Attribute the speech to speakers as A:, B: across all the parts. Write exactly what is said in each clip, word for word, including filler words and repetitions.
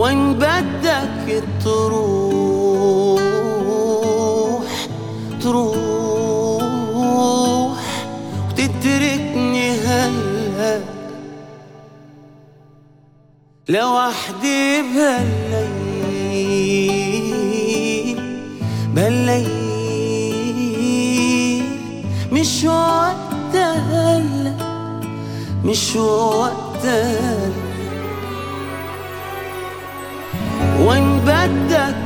A: وإن بدك تروح تروح وتتركني هلا لوحدي بهالليل بهالليل. مش وقتها هلا مش وقتها، وإن بدك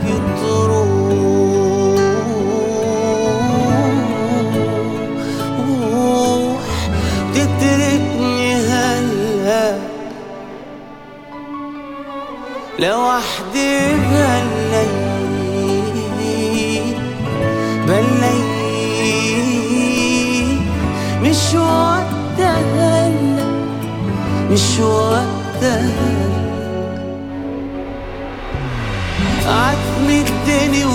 A: تروح تتركني هلا لوحدي بهالليل بهالليل. مش وقتها هلا مش وقتها، عتمة الدنيا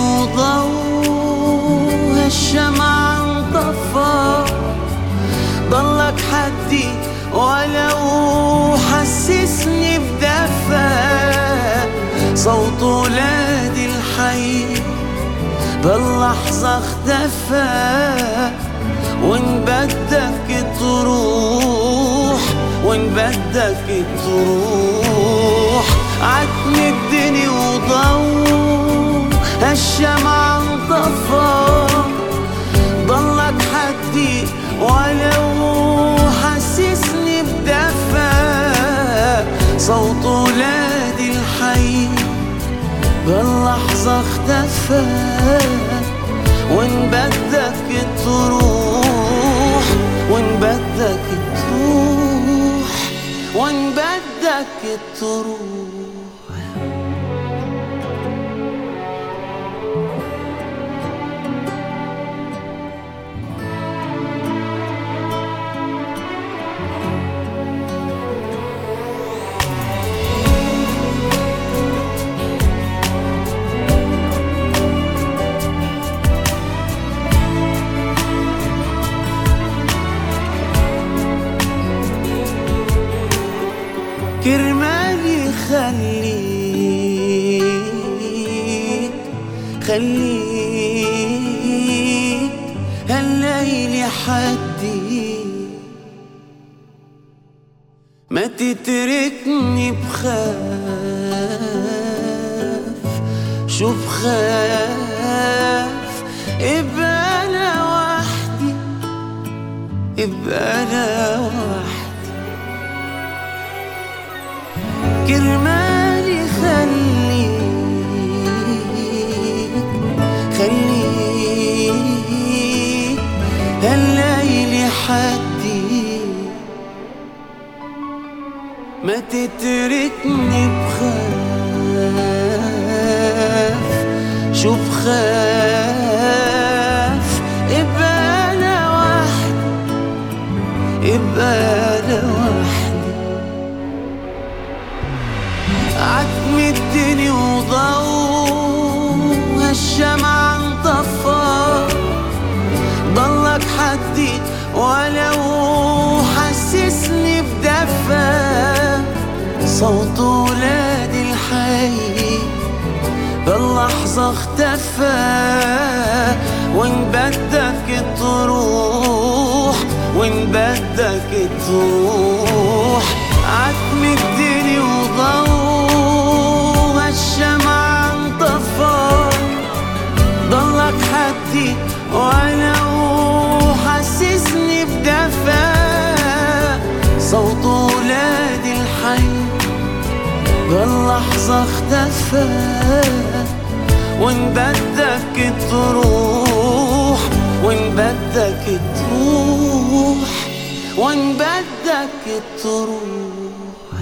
A: وضوء الشمعة انطفى، ضلك حدي ولو حسسني بدفى. صوت ولاد الحي باللحظة اختفى، وإن بدك تروح وإن بدك تروح. عتمة الدنيا وضوء الشمعة انطفى، ضلك حدي ولو حسسني بدفى. صوت ولاد الحي باللحظة اختفى، وإن بدك تروح وإن بدك تروح وإن بدك تروح. كرمالي خليك خليك هالليل حدي، ما تتركني بخاف شو بخاف. ابقى أنا وحدي ابقى أنا وحدي. كرمالي خليك خليك هالليل حدي، ما تتركني بخاف شو بخاف. ابقى أنا وحدي ابقى أنا وحدي. عتمة الدنيا وضوء الشمعة انطفى، ضلك حدي ولو حسسني بدفى. صوت ولاد الحي باللحظة اختفى، وإن بدك تروح وإن بدك تروح. عتمة الدنيا وضوء الشمعة انطفى، ضلك حدي ولو حسسني بدفى. صوت ولاد الحي باللحظة اختفى، وإن بدك تروح وإن بدك تروح وإن بدك تروح.